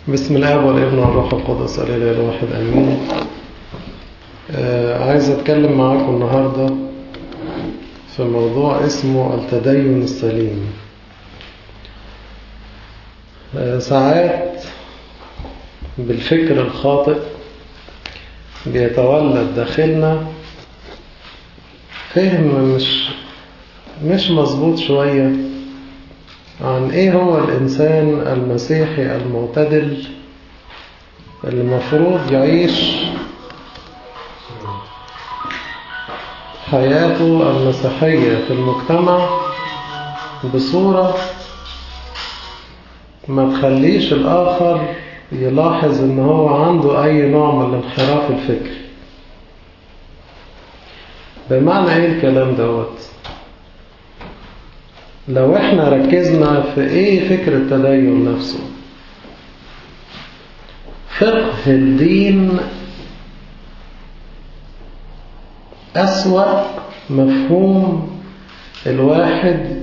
بسم الآب والابن والروح القدس الإله الواحد آمين. عايز أتكلم معاكم النهاردة في موضوع اسمه التدين السليم. ساعات بالفكر الخاطئ بيتولد داخلنا فهم مش مظبوط شوية عن ايه هو الانسان المسيحي المعتدل اللي المفروض يعيش حياته المسيحية في المجتمع بصورة ما تخليش الآخر يلاحظ ان هو عنده اي نوع من الانحراف الفكري. بمعنى ايه الكلام دوت؟ لو احنا ركزنا في ايه فكر التدين نفسه، فقه الدين أسوأ مفهوم الواحد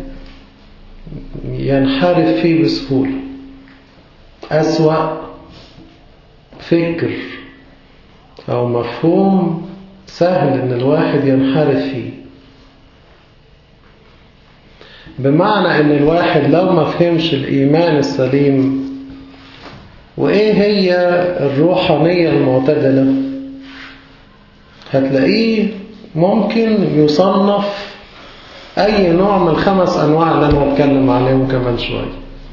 ينحرف فيه بسهولة، أسوأ فكر أو مفهوم سهل إن الواحد ينحرف فيه. بمعنى إن الواحد لو ما فهمش الإيمان السليم وإيه هي الروحانية المعتدلة، هتلاقيه ممكن يصنف أي نوع من الخمس أنواع اللي أنا هتكلم عليهم كمان شوية.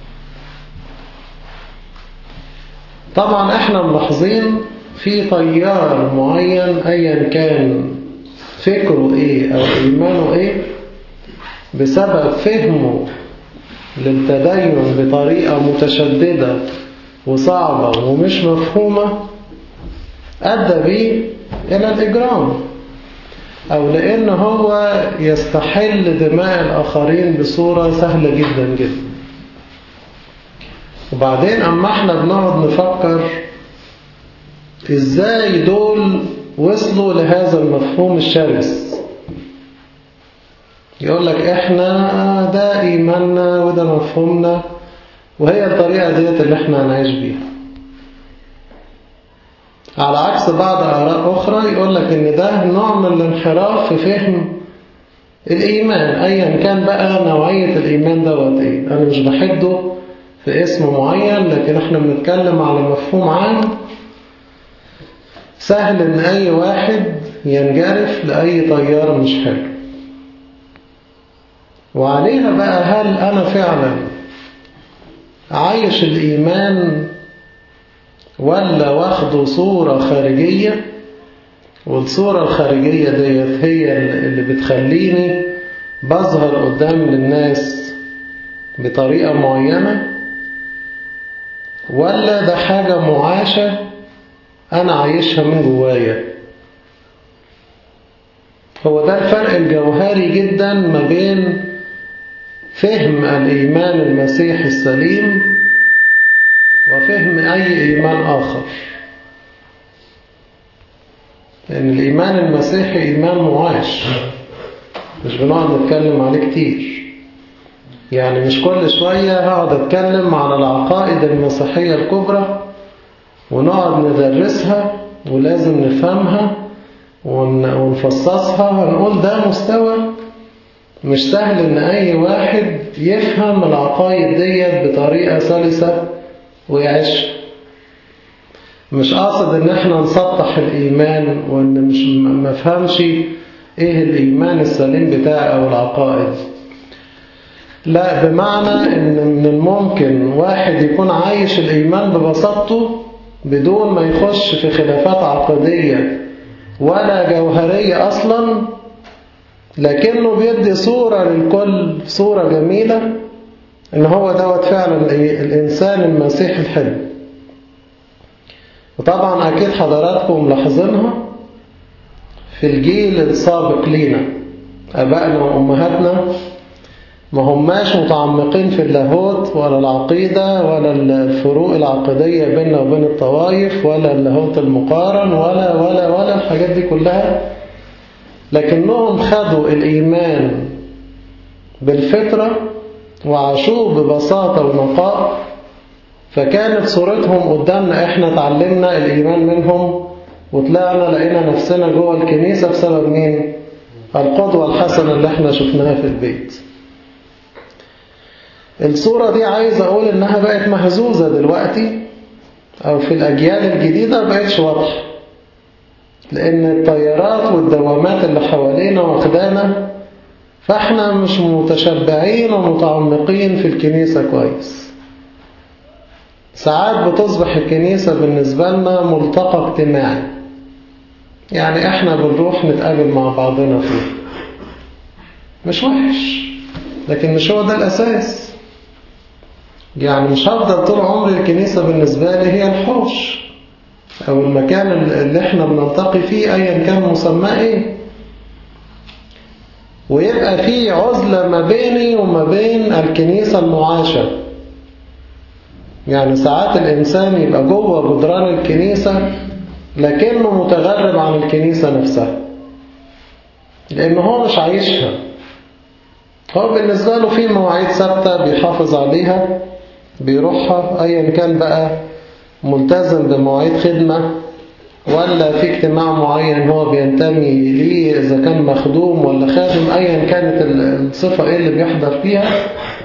طبعا احنا ملاحظين في تيار معين أيا كان فكره إيه أو إيمانه إيه، بسبب فهمه للتدين بطريقة متشددة وصعبة ومش مفهومة أدى به إلى الإجرام، أو لأن هو يستحل دماء الآخرين بصورة سهلة جدا جدا. وبعدين أما احنا بنقعد نفكر إزاي دول وصلوا لهذا المفهوم الشرس، يقول لك احنا ده إيماننا وده مفهومنا وهي الطريقة ديت اللي احنا هنعيش بيها، على عكس بعض آراء أخرى يقول لك إن ده نوع من الانحراف في فهم الإيمان أيا كان بقى نوعية الإيمان دوت إيه. أنا مش بحده في اسم معين، لكن احنا بنتكلم على مفهوم عام سهل إن أي واحد ينجرف لأي طيار مش حلو. وعليها بقى هل أنا فعلا عايش الإيمان ولا واخده صورة خارجية، والصورة الخارجية ديت هي اللي بتخليني بظهر قدام للناس بطريقة معينة، ولا ده حاجة معاشة أنا عايشها من جوايا. هو ده الفرق الجوهري جدا ما بين فهم الإيمان المسيحي السليم وفهم أي إيمان آخر. لأن الإيمان المسيحي إيمان معاش، مش بنقعد نتكلم عليه كتير. يعني مش كل شوية هقعد أتكلم على العقائد المسيحية الكبرى ونقعد ندرسها ولازم نفهمها ونفصصها ونقول ده مستوى مش سهل إن أي واحد يفهم العقائد ديت بطريقة سلسة ويعيش. مش قاصد ان احنا نسطح الايمان وان مش مفهمش ايه الايمان السليم بتاعي او العقائد، لا، بمعنى ان من الممكن واحد يكون عايش الايمان ببساطته بدون ما يخش في خلافات عقدية ولا جوهرية اصلا، لكنه بيدي صورة للكل، صورة جميلة ان هو دوت فعلا الانسان المسيحي الحلو. وطبعا اكيد حضراتكم ملاحظينها في الجيل السابق لينا، ابائنا وامهاتنا ما هماش متعمقين في اللاهوت ولا العقيدة ولا الفروق العقدية بيننا وبين الطوائف ولا اللاهوت المقارن ولا الحاجات دي كلها، لكنهم خدوا الايمان بالفطرة وعاشوه ببساطة ونقاء فكانت صورتهم قدامنا، احنا اتعلمنا الإيمان منهم وطلعنا لقينا نفسنا جوه الكنيسة بسبب مين؟ القدوة الحسنة اللي احنا شفناها في البيت. الصورة دي عايز أقول إنها بقت مهزوزة دلوقتي، أو في الأجيال الجديدة بقتش واضحة، لأن التيارات والدوامات اللي حوالينا واخدانا، فاحنا مش متشبعين ومتعمقين في الكنيسة كويس. ساعات بتصبح الكنيسة بالنسبة لنا ملتقى اجتماعي، يعني احنا بنروح نتقابل مع بعضنا فيه، مش وحش لكن مش هو ده الأساس. يعني مش هفضل طول عمري الكنيسة بالنسبة لي هي الحوش أو المكان اللي احنا بنلتقي فيه أيا كان مسماه ايه، ويبقى فيه عزلة ما بيني وما بين الكنيسة المعاشة. يعني ساعات الإنسان يبقى جوه جدران الكنيسة لكنه متغرب عن الكنيسة نفسها، لأنه هو مش عايشها. هو بالنسبة له في مواعيد ثابتة بيحافظ عليها بيروحها، أيا كان بقى ملتزم بمواعيد خدمة ولا في اجتماع معين هو بينتمي ليه، إذا كان مخدوم ولا خادم، أيا كانت الصفة إيه اللي بيحضر فيها،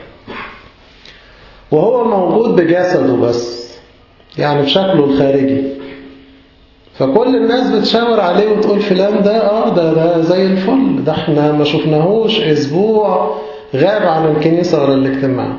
وهو موجود بجسده بس، يعني بشكله الخارجي. فكل الناس بتشاور عليه وتقول فلان ده زي الفل، ده احنا ما شفناهوش أسبوع غاب عن الكنيسة ولا الاجتماع.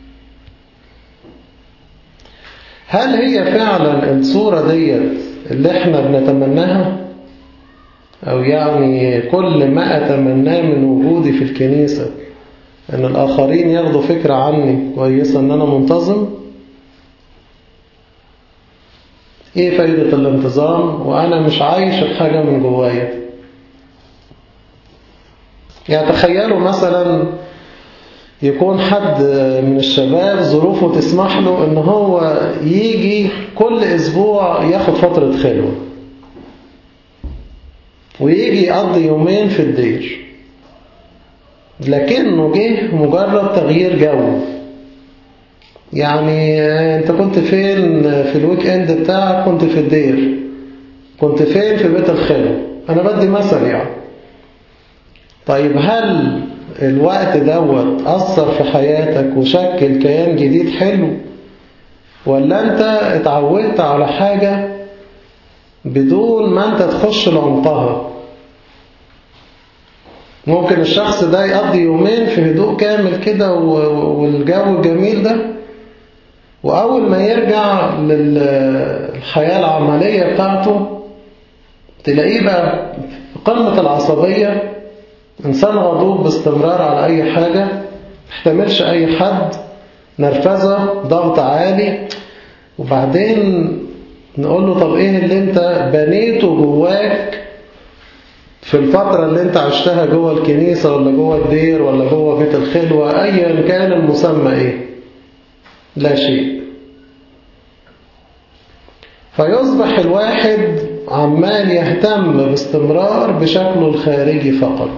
هل هي فعلا الصورة ديت اللي احنا بنتمناها؟ أو يعني كل ما أتمناه من وجودي في الكنيسة أن الآخرين ياخدوا فكرة عني كويسة أن أنا منتظم؟ إيه فايدة الانتظام وأنا مش عايش الحاجة من جوايا؟ يعني تخيلوا مثلا يكون حد من الشباب ظروفه تسمح له ان هو يجي كل اسبوع ياخد فترة خلوة ويجي يقضي يومين في الدير، لكنه جه مجرد تغيير جو. يعني انت كنت فين في الويك اند بتاعك؟ كنت في الدير. كنت فين في بيت الخلوة؟ انا بدي مثل يعني. طيب هل الوقت دوت أثر في حياتك وشكل كيان جديد حلو، ولا أنت اتعودت على حاجة بدون ما أنت تخش لعمقها؟ ممكن الشخص ده يقضي يومين في هدوء كامل كده والجو الجميل ده، وأول ما يرجع للحياة العملية بتاعته تلاقيه بقى في قمة العصبية، إنسان غضوب باستمرار على أي حاجة، محتملش أي حد، نرفزة، ضغط عالي. وبعدين نقول له طب إيه اللي أنت بنيته جواك في الفترة اللي أنت عشتها جوه الكنيسة ولا جوه الدير ولا جوه بيت الخلوة، أيا كان المسمى إيه؟ لا شيء. فيصبح الواحد عمال يهتم باستمرار بشكله الخارجي فقط.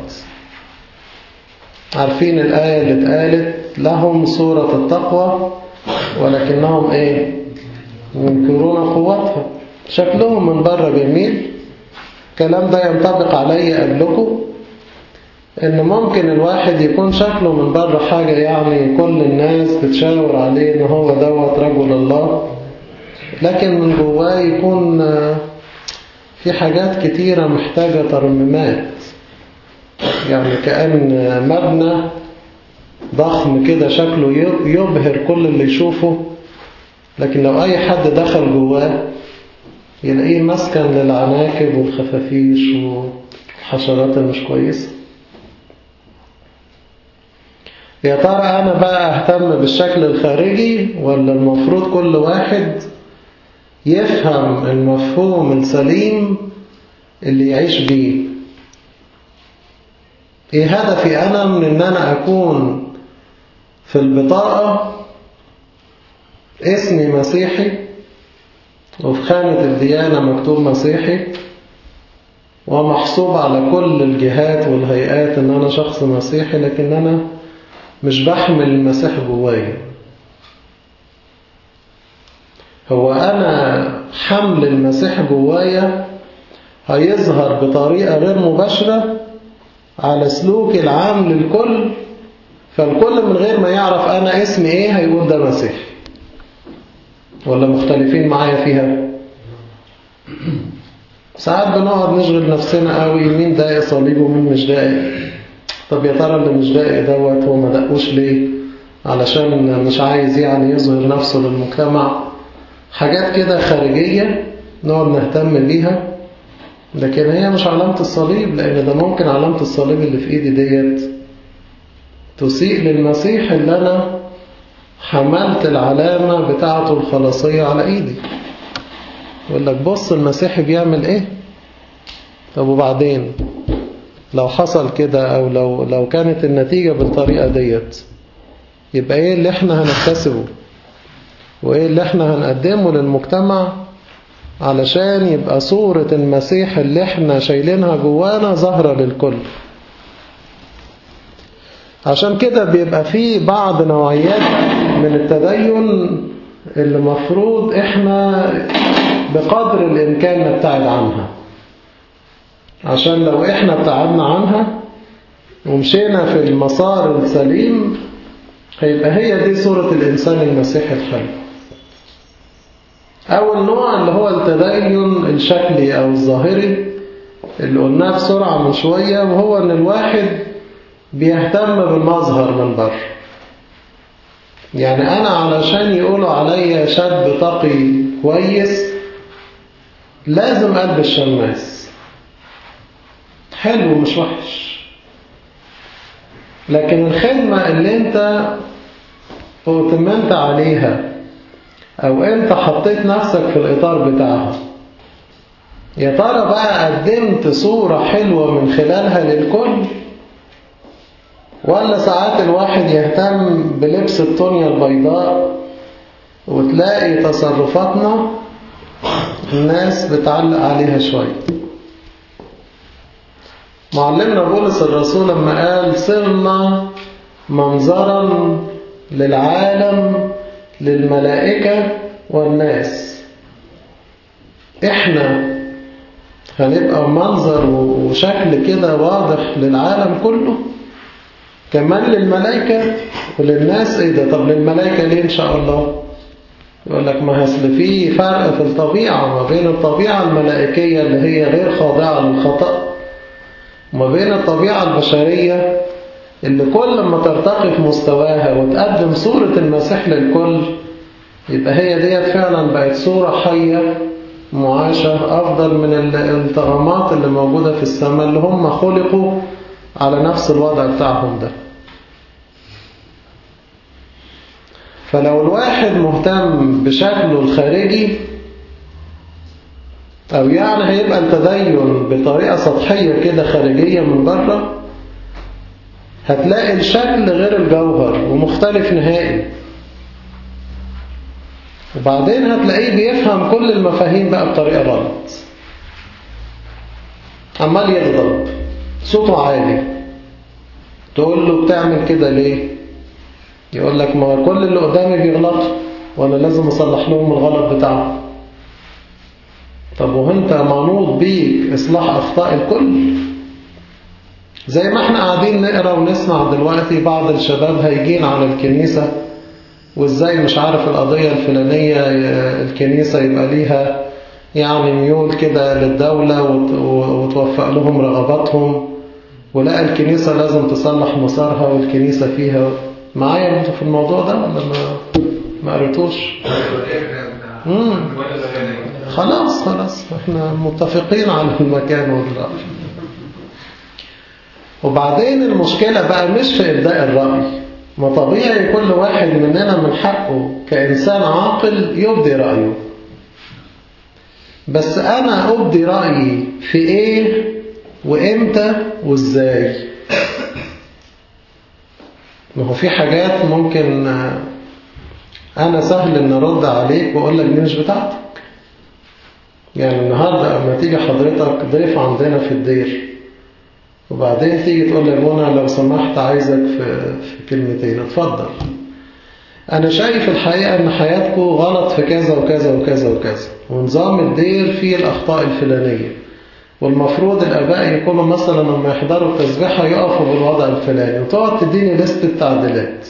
عارفين الآية اللي اتقالت لهم صورة التقوى ولكنهم ايه؟ ينكرون قوتها. شكلهم من بره جميل. الكلام ده ينطبق علي قبلكم، ان ممكن الواحد يكون شكله من بره حاجة يعني كل الناس بتشاور عليه ان هو دوت رجل الله، لكن من جواه يكون في حاجات كتيرة محتاجة ترميمات. يعني كأن مبنى ضخم كده شكله يبهر كل اللي يشوفه، لكن لو أي حد دخل جواه يلاقيه مسكن للعناكب والخفافيش والحشرات المش كويسة. يا ترى أنا بقى أهتم بالشكل الخارجي، ولا المفروض كل واحد يفهم المفهوم السليم اللي يعيش بيه؟ ايه هدفي انا من ان انا اكون في البطاقة اسمي مسيحي وفي خانة الديانة مكتوب مسيحي ومحسوب على كل الجهات والهيئات ان انا شخص مسيحي، لكن انا مش بحمل المسيح جوايا؟ هو أنا حمل المسيح جوايا هيظهر بطريقة غير مباشرة على سلوكي العام للكل، فالكل من غير ما يعرف أنا اسمي إيه هيقول ده مسيح. ولا مختلفين معايا فيها؟ ساعات بنقعد نشغل نفسنا قوي مين داقق صليب ومين مش داقق. طب يا ترى اللي مش داقق دوت هو ما دقوش ليه؟ علشان مش عايز يعني يظهر نفسه للمجتمع. حاجات كده خارجية نقعد نهتم بيها، لكن هي مش علامة الصليب، لأن ده ممكن علامة الصليب اللي في إيدي ديت تسيء للمسيح اللي أنا حملت العلامة بتاعته الخلاصية على إيدي. يقول لك بص المسيح بيعمل إيه؟ طب وبعدين لو حصل كده أو لو كانت النتيجة بالطريقة ديت، يبقى إيه اللي إحنا هنكتسبه وإيه اللي إحنا هنقدمه للمجتمع علشان يبقى صورة المسيح اللي إحنا شايلينها جوانا ظاهرة للكل. عشان كده بيبقى فيه بعض نوعيات من التدين اللي مفروض إحنا بقدر الإمكان نبتعد عنها، عشان لو إحنا ابتعدنا عنها ومشينا في المسار السليم هيبقى هي دي صورة الإنسان المسيحي الحلو. أول نوع اللي هو التدين الشكلي أو الظاهري اللي قلناه بسرعة من شوية، وهو أن الواحد بيهتم بالمظهر من بره. يعني أنا علشان يقولوا عليا شاب تقي كويس لازم ألبس شماس، حلو مش وحش، لكن الخدمة اللي انت اتمنت عليها او انت حطيت نفسك في الاطار بتاعها، يا ترى بقى قدمت صورة حلوة من خلالها للكل، ولا ساعات الواحد يهتم بلبس الطنية البيضاء وتلاقي تصرفاتنا الناس بتعلق عليها شوية. معلمنا بولس الرسول لما قال صرنا منظرا للعالم للملائكة والناس، احنا هنبقى منظر وشكل كده واضح للعالم كله، كمان للملائكة وللناس. ايه ده؟ طب للملائكة ليه ان شاء الله؟ يقول لك ما هصل فيه فرق في الطبيعة ما بين الطبيعة الملائكية اللي هي غير خاضعة للخطأ وما بين الطبيعة البشرية اللي كل ما ترتقي في مستواها وتقدم صورة المسيح للكل يبقى هي ديت فعلا بقت صورة حية معاشة أفضل من الطغمات اللي موجودة في السماء اللي هم خلقوا على نفس الوضع بتاعهم ده. فلو الواحد مهتم بشكله الخارجي أو يعني هيبقى التدين بطريقة سطحية كده خارجية من بره، هتلاقي الشكل غير الجوهر ومختلف نهائي. وبعدين هتلاقيه بيفهم كل المفاهيم بقى بطريقة غلط، عمال يغضب صوته عالي، تقول له بتعمل كده ليه؟ يقول لك ما كل اللي قدامي بيغلطوا وانا لازم اصلح لهم الغلط بتاعهم. طب وانت منوط بيك اصلاح اخطاء الكل؟ زي ما احنا قاعدين نقرأ ونسمع دلوقتي بعض الشباب هيجين على الكنيسة وازاي مش عارف القضية الفلانية الكنيسة يبقى ليها يعني ميول كده للدولة وتوفق لهم رغباتهم، ولا الكنيسة لازم تصلح مسارها والكنيسة فيها. معايا انتوا في الموضوع ده ولا ما قريتوش؟ خلاص احنا متفقين على المكان والرأي. وبعدين المشكلة بقى مش في إبداء الرأي، ما طبيعي كل واحد مننا من حقه كإنسان عاقل يبدي رأيه، بس أنا أبدي رأيي في إيه وإمتى وإزاي؟ ما هو في حاجات ممكن أنا سهل إن أرد عليك وأقول لك دي مش بتاعتك. يعني النهاردة أما تيجي حضرتك ضيف عندنا في الدير وبعدين تيجي تقول لي منى لو سمحت عايزك في كلمتين، اتفضل. أنا شايف الحقيقة أن حياتكم غلط في كذا وكذا وكذا وكذا، ونظام الدير فيه الأخطاء الفلانية، والمفروض الآباء يكونوا مثلا لما يحضروا التسبيحة يقفوا بالوضع الفلاني، وتقعد تديني لستة تعديلات.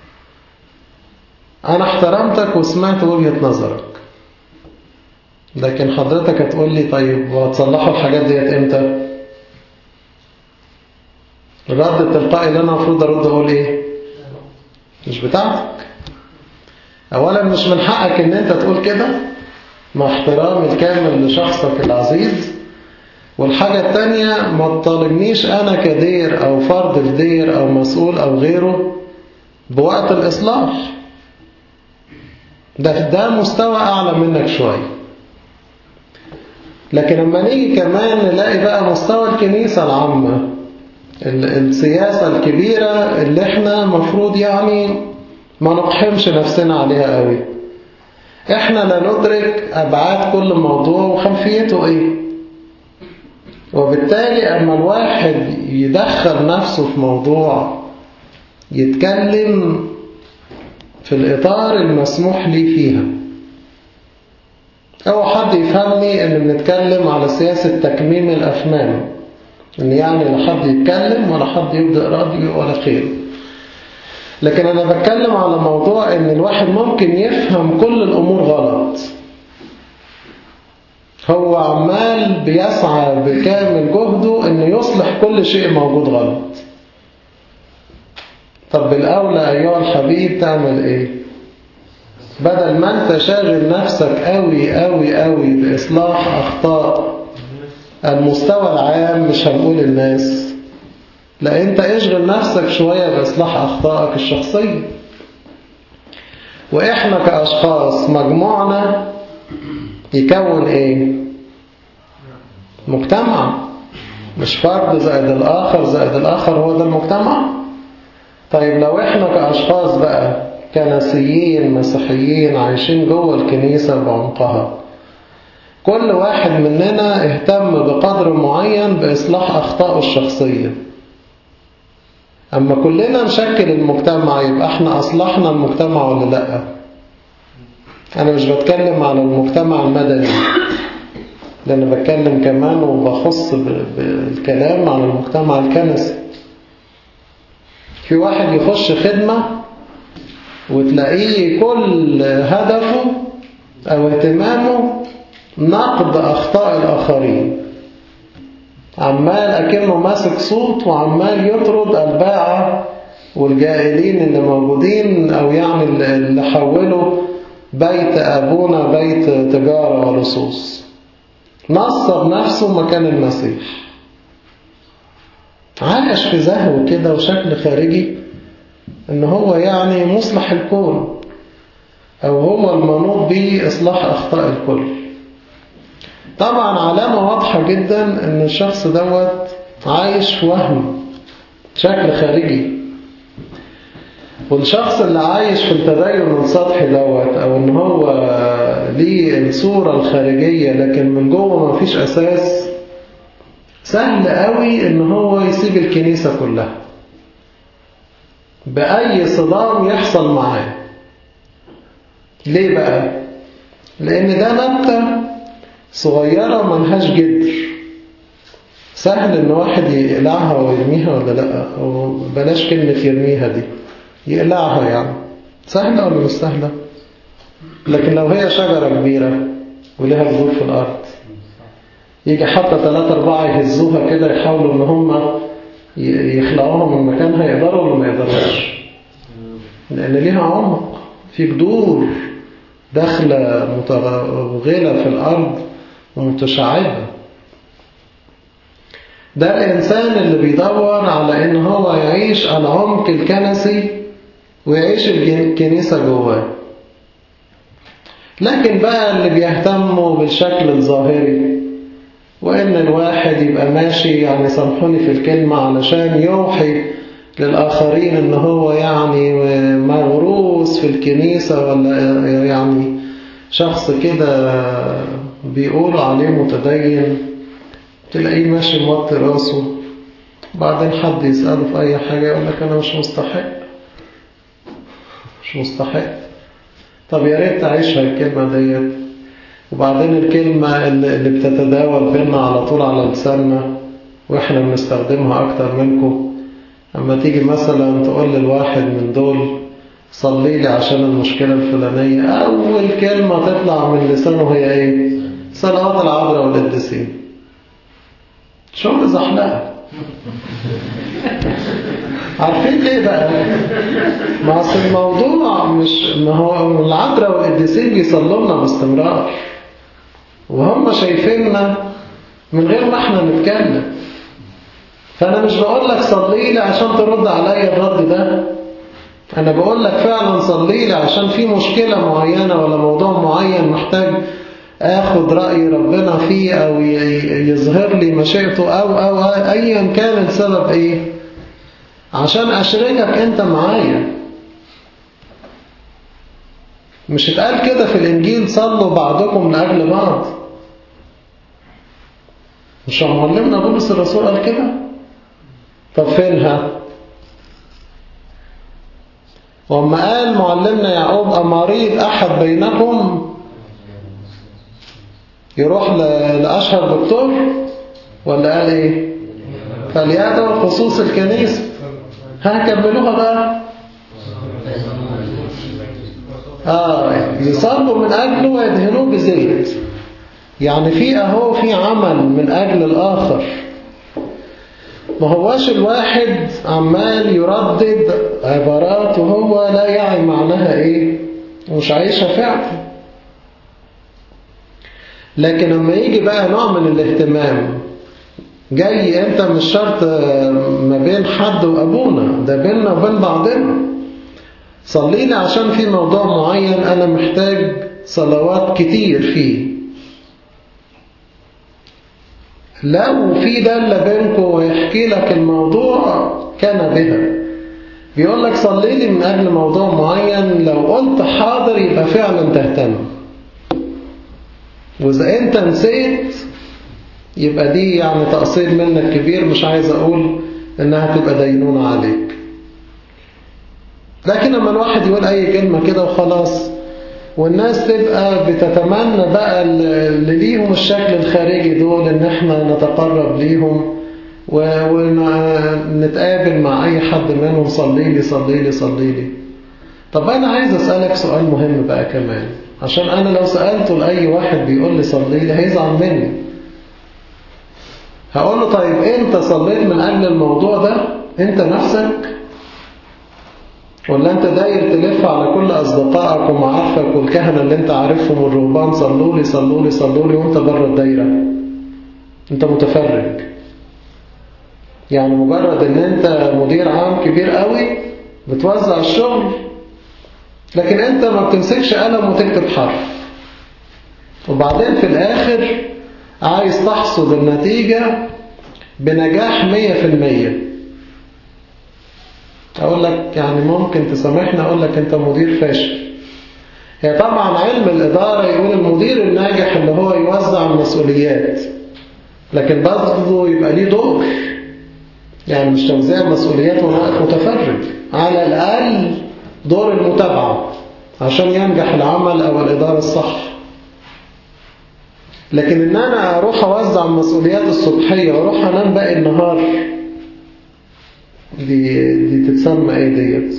أنا احترمتك وسمعت وجهة نظرك، لكن حضرتك هتقول لي طيب وهتصلحوا الحاجات ديت امتى؟ الرد التلقائي اللي أنا المفروض أرد أقول إيه؟ مش بتاعتك. أولا مش من حقك إن أنت تقول كده مع احترامي الكامل لشخصك العزيز. والحاجة التانية ما تطالبنيش أنا كدير أو فرد في دير أو مسؤول أو غيره بوقت الإصلاح. ده مستوى أعلى منك شوية. لكن لما نيجي كمان نلاقي بقى مستوى الكنيسة العامة، السياسة الكبيرة اللي احنا مفروض يعني ما نقحمش نفسنا عليها قوي. احنا لا ندرك أبعاد كل موضوع وخلفيته ايه، وبالتالي أما الواحد يدخل نفسه في موضوع يتكلم في الإطار المسموح لي فيها. أو حد يفهمني أن بنتكلم على سياسة تكميم الأفهام، أن يعني لا حد يتكلم ولا حد يبدأ رأيه ولا خيره. لكن أنا بتكلم على موضوع أن الواحد ممكن يفهم كل الأمور غلط. هو عمال بيسعى بكامل جهده أنه يصلح كل شيء موجود غلط. طب بالأولى أيها الحبيب تعمل إيه؟ بدل ما أنت شاغل نفسك قوي قوي قوي بإصلاح أخطاء المستوى العام، مش هنقول الناس، لا أنت اشغل نفسك شوية بإصلاح أخطائك الشخصية. وإحنا كأشخاص مجموعنا يكون إيه؟ مجتمع، مش فرد زائد الآخر زائد الآخر هو ده المجتمع. طيب لو إحنا كأشخاص بقى كنسيين مسيحيين عايشين جوه الكنيسة بعمقها، كل واحد مننا اهتم بقدر معين بإصلاح أخطائه الشخصية، أما كلنا نشكل المجتمع يبقى احنا أصلحنا المجتمع ولا لأ؟ أنا مش بتكلم على المجتمع المدني، لأن بتكلم كمان وبخص بالكلام على المجتمع الكنسي. في واحد يخش خدمة وتلاقيه كل هدفه أو اهتمامه نقد أخطاء الآخرين، عمال أكنه ماسك صوت وعمال يطرد الباعة والجائلين اللي موجودين، أو يعني اللي حولوا بيت أبونا بيت تجارة ولصوص. نصب نفسه مكان المسيح، عايش في زهو كده وشكل خارجي إن هو يعني مصلح الكون، أو هو المنوط به إصلاح أخطاء الكل. طبعا علامة واضحة جدا إن الشخص دوت عايش في وهم شكل خارجي. والشخص اللي عايش في التدين السطحي دوت، أو إن هو ليه الصورة الخارجية لكن من جوه ما فيش أساس، سهل قوي إن هو يسيب الكنيسة كلها بأي صدام يحصل معاه. ليه بقى؟ لأن ده نبتة صغيرة ملهاش جدر، سهل إن واحد يقلعها ويرميها ولا لأ، أو بلاش كلمة يرميها دي، يقلعها يعني سهلة ولا مش سهلة؟ لكن لو هي شجرة كبيرة ولها جذور في الأرض، يجي حتى 3-4 يهزوها كده يحاولوا إن هم يخلعوها من مكانها، يقدروا ولا ما يقدروش؟ لأن ليها عمق، في جذور داخلة متغلغلة في الأرض ومتشعبة. ده الإنسان اللي بيدور على إن هو يعيش العمق الكنسي ويعيش الكنيسة جواه. لكن بقى اللي بيهتموا بالشكل الظاهري، وإن الواحد يبقى ماشي يعني سامحوني في الكلمة علشان يوحي للآخرين إن هو يعني موروث في الكنيسة، ولا يعني شخص كده بيقولوا عليه متدين، تلاقيه ماشي موطي راسه، بعدين حد يسأله في أي حاجة يقول لك أنا مش مستحق. مش مستحق. طب يا ريت تعيشها الكلمة ديت. وبعدين الكلمة اللي بتتداول بينا على طول على لساننا وإحنا بنستخدمها أكتر منكم، أما تيجي مثلا تقول للواحد من دول صلي لي عشان المشكلة الفلانية، أول كلمة تطلع من لسانه هي إيه؟ صلوات العذراء والقديسين. شغل زحلقة. عارفين ليه بقى؟ ما أصل الموضوع مش، ما هو العذراء والقديسين بيصلوا لنا باستمرار وهم شايفيننا من غير ما احنا نتكلم. فأنا مش بقول لك صلي لي عشان ترد عليا الرد ده، أنا بقول لك فعلا صلي لي عشان في مشكلة معينة ولا موضوع معين محتاج آخد رأي ربنا فيه أو يظهر لي مشيئته أو أيا كان السبب إيه، عشان أشركك أنت معايا. مش اتقال كده في الإنجيل صلوا بعضكم لأجل بعض؟ مش معلمنا بولس الرسول قال كده؟ طب فينها؟ وما قال معلمنا يعقوب أمريض أحد بينكم يروح لأشهر دكتور، ولا قال إيه؟ فليدعو خصوص الكنيسة. هكملوها بقى. يصلوا من أجله ويدهنوه بزيت. يعني في عمل من أجل الآخر. ما هواش الواحد عمال يردد عبارات وهو لا يعي معناها إيه ومش عايشها فعلا. لكن لما يجي بقى نوع من الاهتمام جاي، انت مش شرط ما بين حد وابونا، ده بيننا وبين بعضنا. صلي لي عشان في موضوع معين انا محتاج صلوات كتير فيه. لو في دالة بينكم ويحكي لك الموضوع كان بها، بيقول لك صلي لي من اجل موضوع معين، لو قلت حاضر يبقى فعلا تهتم. وإذا أنت نسيت يبقى دي يعني تقصير منك كبير، مش عايز أقول إنها تبقى دينونة عليك. لكن لما الواحد يقول أي كلمة كده وخلاص، والناس تبقى بتتمنى بقى اللي ليهم الشكل الخارجي دول إن احنا نتقرب ليهم ونتقابل مع أي حد منهم صلي لي صلي لي صلي لي. طب أنا عايز أسألك سؤال مهم بقى كمان، عشان أنا لو سألته لأي واحد بيقول لي صلي لي هيزعل مني. هقول له طيب أنت صليت من أجل الموضوع ده أنت نفسك؟ ولا أنت داير تلف على كل أصدقائك ومعارفك والكهنة اللي أنت عارفهم والرهبان صلوا لي صلوا لي صلوا لي وأنت بره الدايرة؟ أنت متفرج. يعني مجرد أن أنت مدير عام كبير قوي بتوزع الشغل، لكن أنت ما بتمسكش قلم وتكتب حرف، وبعدين في الآخر عايز تحصد النتيجة بنجاح 100%. أقول لك يعني ممكن تسامحني أقول لك أنت مدير فاشل. هي طبعا علم الإدارة يقول المدير الناجح اللي هو يوزع المسؤوليات، لكن برضه يبقى ليه دور، يعني مش توزيع مسؤوليات وأنا متفرج، على الأقل دور المتابعة عشان ينجح العمل أو الإدارة الصح. لكن إن أنا أروح أوزع المسؤوليات الصبحية وأروح أنام باقي النهار، دي تتسمى إيه ديت؟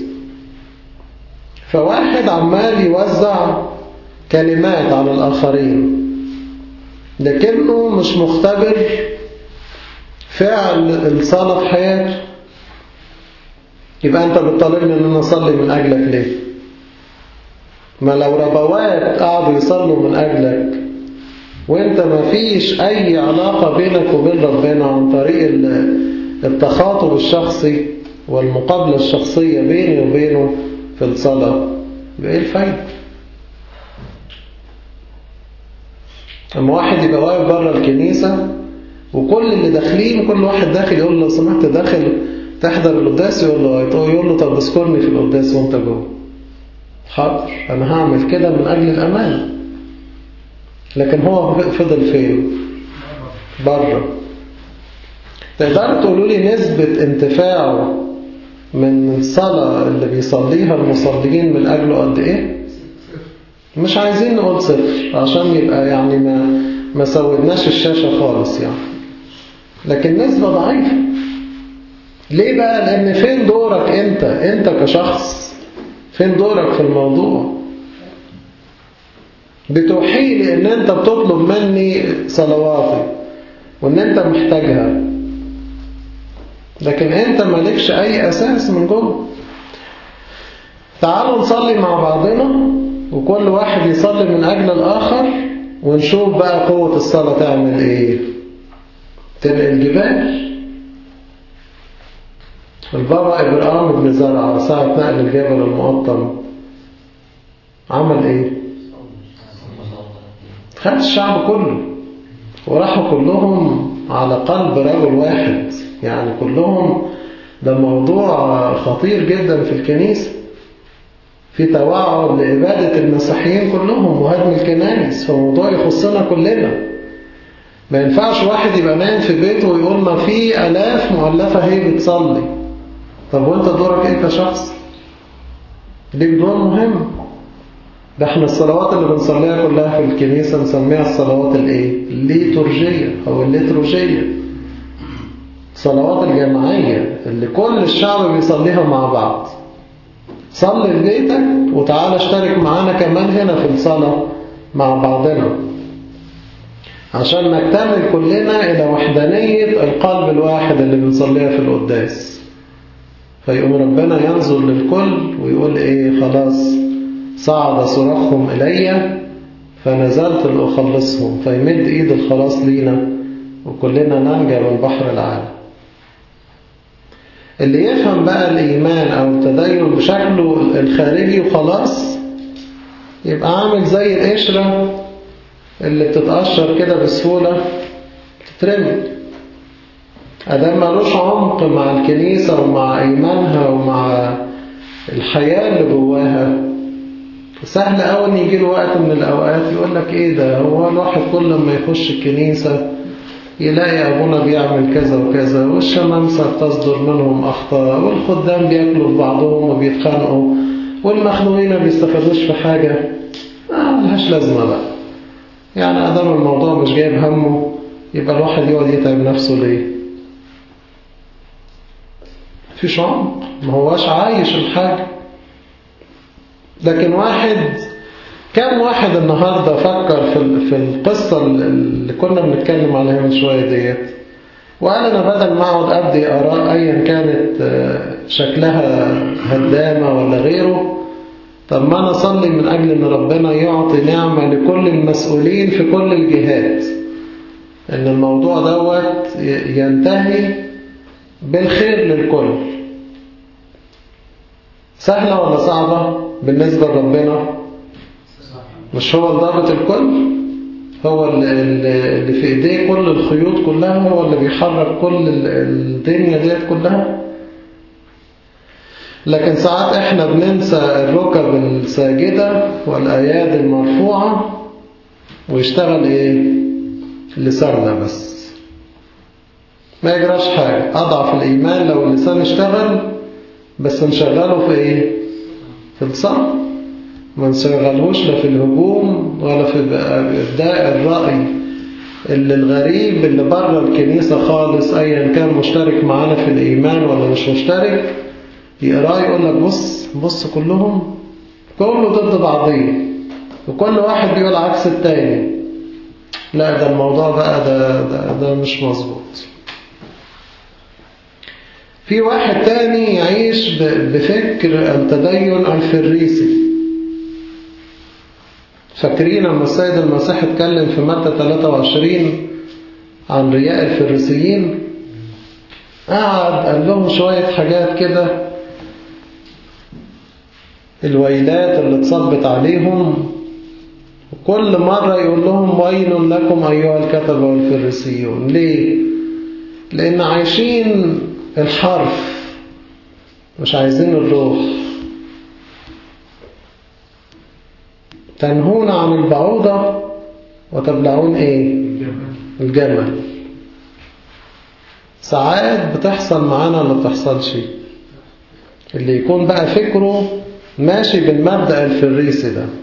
فواحد عمال يوزع كلمات على الآخرين لكنه مش مختبر فعل الصلاة في حياته، يبقى أنت بتطالبني أن أنا أصلي من أجلك ليه؟ ما لو ربوات قعدوا يصلوا من أجلك وأنت ما فيش أي علاقة بينك وبين ربنا عن طريق التخاطب الشخصي والمقابلة الشخصية بيني وبينه في الصلاة، بإيه الفايدة؟ أما واحد يبقى واقف بره الكنيسة وكل اللي داخلين، كل واحد داخل يقول له لو سمحت داخل تحضر القداس، يقول له طب اذكرني في القداس وانت جوه. حاضر أنا هعمل كده من أجل الأمان. لكن هو فضل فين؟ بره. تقدروا تقولوا لي نسبة انتفاعه من الصلاة اللي بيصليها المصلين من أجله قد إيه؟ مش عايزين نقول صفر عشان يبقى يعني ما سودناش الشاشة خالص يعني، لكن نسبة ضعيفة. ليه بقى؟ لأن فين دورك أنت كشخص؟ فين دورك في الموضوع؟ بتوحي لي إن أنت بتطلب مني صلواتي وإن أنت محتاجها، لكن أنت مالكش أي أساس من جوه. تعالوا نصلي مع بعضنا وكل واحد يصلي من أجل الآخر، ونشوف بقى قوة الصلاة تعمل إيه. تنقل جبال. البابا إبراهيم بن زرعة ساعة نقل الجبل المقطم عمل إيه؟ خد الشعب كله وراحوا كلهم على قلب رجل واحد، يعني كلهم. ده موضوع خطير جدا في الكنيسة، في توعد لعبادة المسيحيين كلهم وهدم الكنائس، فموضوع يخصنا كلنا. ما ينفعش واحد يبقى نايم في بيته ويقول ما في آلاف مؤلفة هي بتصلي. طب وانت دورك ايه كشخص؟ ليك دور مهم. ده احنا الصلوات اللي بنصليها كلها في الكنيسة نسميها الصلوات الايه؟ الليتورجية او الليتروجية، الصلوات الجماعية اللي كل الشعب بيصليها مع بعض. صلي في بيتك وتعالى اشترك معانا كمان هنا في الصلاة مع بعضنا، عشان نكتمل كلنا إلى وحدانية القلب الواحد اللي بنصليها في القداس. فيقوم ربنا ينظر للكل ويقول إيه؟ خلاص صعد صراخهم إلي فنزلت لأخلصهم، فيمد إيد الخلاص لينا وكلنا ننجى من بحر العالم. اللي يفهم بقى الإيمان أو التدين بشكله الخارجي وخلاص يبقى عامل زي القشرة اللي بتتقشر كده بسهولة تترمي. أدام مالوش عمق مع الكنيسة ومع إيمانها ومع الحياة اللي جواها، سهل أوي إن يجيله وقت من الأوقات يقول لك إيه ده، هو الواحد كل ما يخش الكنيسة يلاقي أبونا بيعمل كذا وكذا، والشمامسة بتصدر منهم أخطاء، والخدام بيأكلوا في بعضهم وبيتخانقوا، والمخلوقين ما بيستفادوش في حاجة. ملهاش لازمة بقى. يعني أدام الموضوع مش جايب همه يبقى الواحد يقعد يتعب نفسه ليه؟ مفيش عمق، ما هواش عايش الحاجة. لكن كم واحد النهاردة فكر في القصة اللي كنا بنتكلم عليها من شوية ديت وقال أنا بدل ما أقعد أبدي آراء أيا كانت شكلها هدامة ولا غيره، طب ما أنا أصلي من أجل أن ربنا يعطي نعمة لكل المسؤولين في كل الجهات، أن الموضوع دوت ينتهي بالخير للكل. سهلة ولا صعبة بالنسبة لربنا؟ مش هو الضابط الكل؟ هو اللي في ايديه كل الخيوط كلها، هو اللي بيحرك كل الدنيا ديت كلها. لكن ساعات احنا بننسى الركب الساجدة والأيادي المرفوعة ويشتغل ايه؟ لساننا بس. ما يجراش حاجة. أضعف الإيمان لو اللسان اشتغل، بس نشغله في ايه؟ في الصلاة. ما نشغلهوش لا في الهجوم ولا في إبداء الرأي اللي الغريب اللي بره الكنيسة خالص أيا كان مشترك معانا في الإيمان ولا مش مشترك، يقرأ يقول لك بص كلهم كله ضد بعضيه وكل واحد بيقول عكس التاني. لا، ده الموضوع بقى ده مش مظبوط. في واحد تاني يعيش بفكر التدين الفريسي. فاكرين لما السيد المسيح اتكلم في متى 23 عن رياء الفريسيين؟ قال لهم شوية حاجات كده، الويلات اللي اتصبت عليهم، وكل مرة يقول لهم ويل لكم أيها الكتبة والفريسيون. ليه؟ لأن عايشين الحرف مش عايزين الروح. تنهون عن البعوضة وتبلعون ايه؟ الجمل. ساعات بتحصل معانا ولا بتحصلش؟ اللي يكون بقى فكره ماشي بالمبدأ الفريسي ده،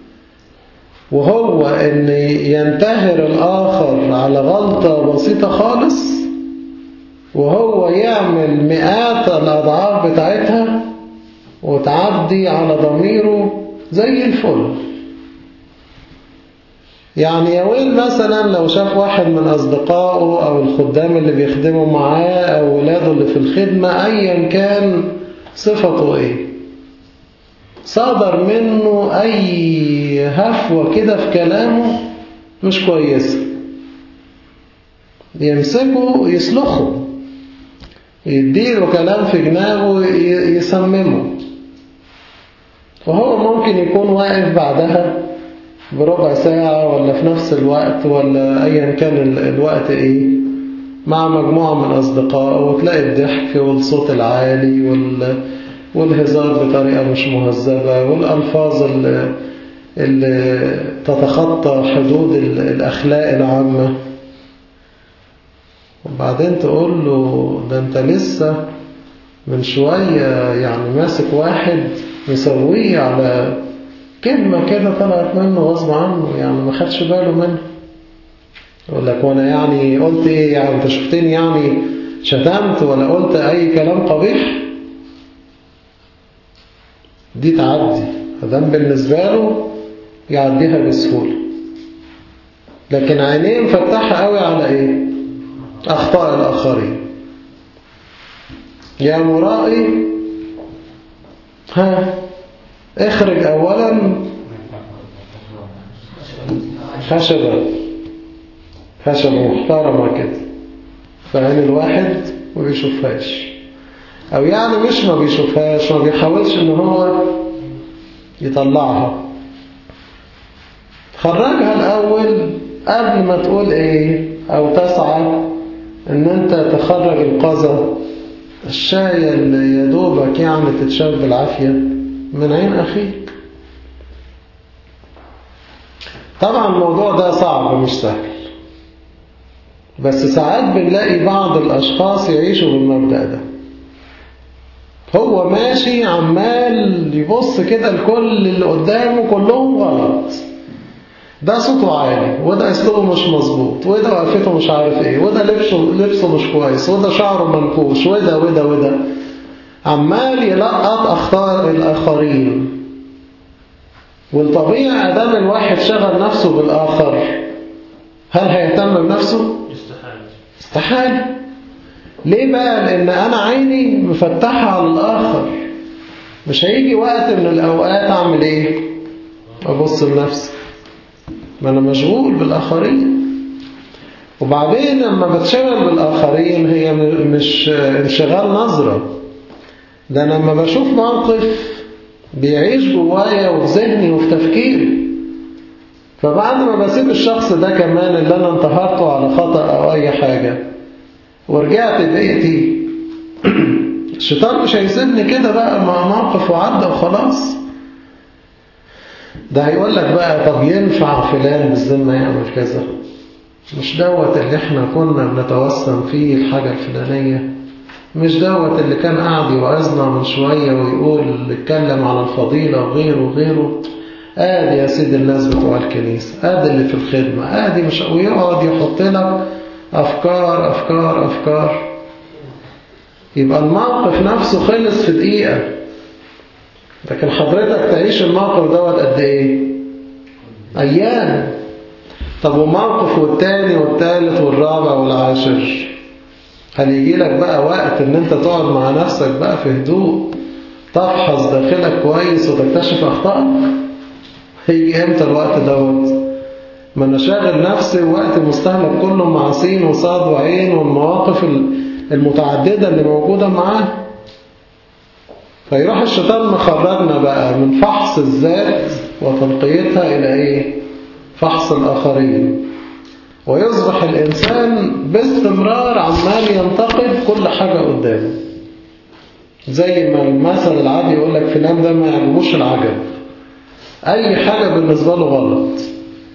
وهو ان ينتهر الآخر على غلطة بسيطة خالص وهو يعمل مئات الأضعاف بتاعتها وتعدي على ضميره زي الفل. يعني يا ويل مثلا لو شاف واحد من أصدقائه أو الخدام اللي بيخدموا معاه أو ولاده اللي في الخدمة أيا كان صفته إيه، صادر منه أي هفوة كده في كلامه مش كويسة، يمسكه يسلخه، يديله كلام في جنابه يسممه، وهو ممكن يكون واقف بعدها بربع ساعة ولا في نفس الوقت ولا أيا كان الوقت إيه مع مجموعة من أصدقائه، وتلاقي الضحك والصوت العالي والهزار بطريقة مش مهذبة والألفاظ اللي تتخطى حدود الأخلاق العامة. وبعدين تقول له ده أنت لسه من شوية يعني ماسك واحد مسويه على كلمة كده طلعت منه غصب عنه، يعني ما خدش باله منه. يقول لك وانا يعني قلت ايه يعني، انت شفتني يعني شتمت ولا قلت اي كلام قبيح؟ دي تعدي فدام بالنسبة له يعديها بسهولة، لكن عينيه مفتحة قوي على ايه؟ اخطاء الاخرين. يا مرائي اخرج اولا خشبة محترمة كده في عين الواحد ما بيشوفهاش، او يعني مش ما بيشوفهاش، ما بيحاولش ان هو يطلعها. خرجها الاول قبل ما تقول ايه او تسعى ان انت تخرج القذى، الشاية اللي يدوبك يعني تتشاف بالعافية من عين اخيك. طبعا الموضوع ده صعب مش سهل، بس ساعات بنلاقي بعض الاشخاص يعيشوا بالمبدأ ده، هو ماشي عمال يبص كده لكل اللي قدامه كلهم غلط، ده صوته عالي وده اسلوبه مش مظبوط وده وقفته مش عارف ايه وده لبسه مش كويس وده شعره منكوش وده عمال يلقط اخطاء الاخرين. والطبيعي ادام الواحد شغل نفسه بالاخر هل هيهتم بنفسه؟ استحالة. ليه بقى؟ لان انا عيني مفتحة على الاخر، مش هيجي وقت من الاوقات اعمل ايه؟ ابص لنفسي، ما أنا مشغول بالآخرين. وبعدين لما بتشغل بالآخرين هي مش انشغال نظرة، ده أنا لما بشوف موقف بيعيش جوايا وفي ذهني وفي تفكيري، فبعد ما بسيب الشخص ده كمان اللي أنا انتهرته على خطأ أو أي حاجة ورجعت بيتي الشيطان مش هيسيبني كده بقى مع موقف وعدى وخلاص. ده هيقول لك بقى طب ينفع فلان بالذمة يعمل كذا؟ مش دوت اللي احنا كنا بنتوسم فيه الحاجة الفلانية؟ مش دوت اللي كان قاعد يوعظنا من شوية ويقول اتكلم على الفضيلة وغيره؟ ادي يا سيدي الناس بتوع الكنيسة، ادي اللي في الخدمة، ادي مش، ويقعد يحط لك افكار افكار افكار، يبقى الموقف نفسه خلص في دقيقة. لكن حضرتك تعيش الموقف دوت قد ايه؟ ايام. طب وموقف والتاني والتالت والرابع والعاشر، هل يجي لك بقى وقت ان انت تقعد مع نفسك بقى في هدوء تفحص داخلك كويس وتكتشف اخطائك؟ هيجي امتى الوقت دوت؟ ما انا شاغل نفسي وقت مستهلك كله مع سين وصاد وعين والمواقف المتعددة اللي موجودة معاه. فيروح الشيطان مخرجنا بقى من فحص الذات وتنقيتها إلى إيه؟ فحص الآخرين، ويصبح الإنسان باستمرار عمال ينتقد كل حاجة قدامه، زي ما المثل العادي يقول لك فلان ده ما يعجبوش العجب، أي حاجة بالنسبة له غلط،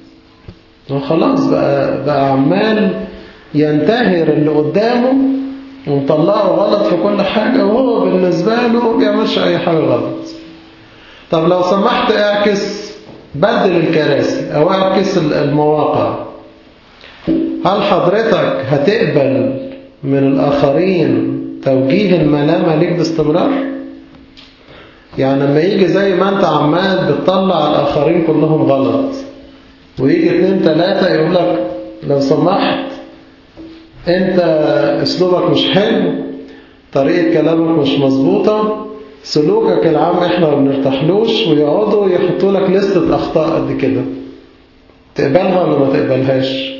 وخلاص بقى عمال ينتهر اللي قدامه ومطلعه غلط في كل حاجة، وهو بالنسبة له ما بيعملش أي حاجة غلط. طب لو سمحت اعكس، بدل الكراسي أو اعكس المواقع. هل حضرتك هتقبل من الآخرين توجيه الملامة ليك باستمرار؟ يعني لما يجي زي ما انت عمال بتطلع الآخرين كلهم غلط، ويجي 2 3 يقول لك لو سمحت انت اسلوبك مش حلو، طريقة كلامك مش مظبوطة، سلوكك العام احنا ما بنرتاحلوش، ويقعدوا يحطوا لك لستة أخطاء قد كده، تقبلها ولا ما تقبلهاش؟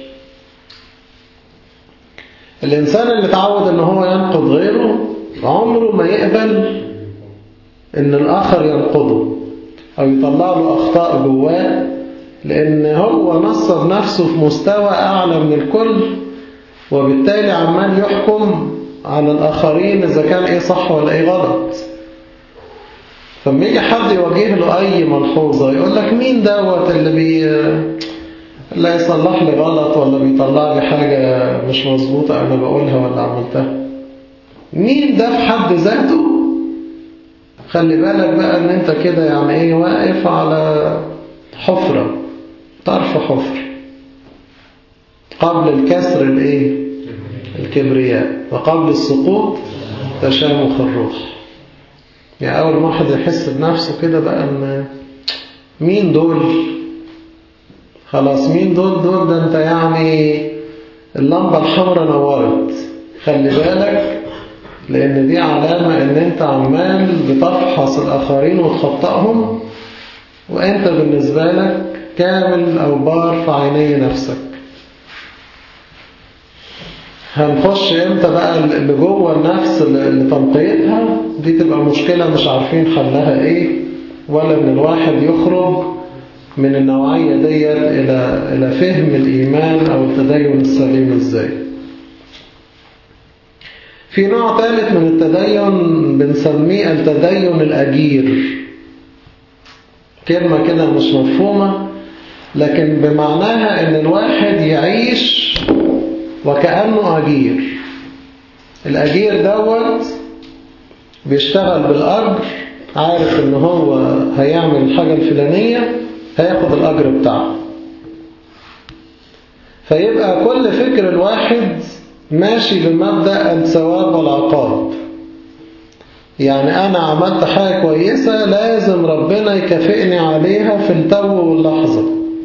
الإنسان اللي اتعود ان هو ينقد غيره عمره ما يقبل ان الآخر ينقده أو يطلع له أخطاء جواه، لأن هو نصب نفسه في مستوى أعلى من الكل، وبالتالي عمال يحكم على الآخرين إذا كان إيه صح ولا إيه غلط. فلما يجي حد يواجه له أي ملحوظة يقول لك مين دوت اللي يصلح لي غلط ولا بيطلع لي حاجة مش مظبوطة أنا بقولها ولا عملتها؟ مين ده في حد ذاته؟ خلي بالك بقى ان انت كده يعني ايه واقف على حفرة، طرف حفر، قبل الكسر الايه؟ الكبرياء، وقبل السقوط تشامخ الروح. يعني اول ما واحد يحس بنفسه كده بقى ان مين دول، خلاص مين دول ده انت يعني اللمبة الحمراء نورت، خلي بالك، لأن دي علامة إن أنت عمال بتفحص الآخرين وتخطئهم، وأنت بالنسبة لك كامل أو بار في عيني نفسك. هنخش إمتى بقى اللي جوه النفس اللي تنقيتها دي تبقى مشكلة مش عارفين حلها إيه، ولا إن الواحد يخرج من النوعية ديت إلى فهم الإيمان أو التدين السليم إزاي. في نوع ثالث من التدين بنسميه التدين الأجير، كلمة كده مش مفهومة لكن بمعناها ان الواحد يعيش وكأنه أجير. الأجير دوت بيشتغل بالأجر، عارف ان هو هيعمل الحاجة الفلانية هياخد الأجر بتاعه، فيبقى كل فكر الواحد ماشي بمبدأ الثواب والعقاب. يعني أنا عملت حاجة كويسة لازم ربنا يكافئني عليها في التو واللحظة.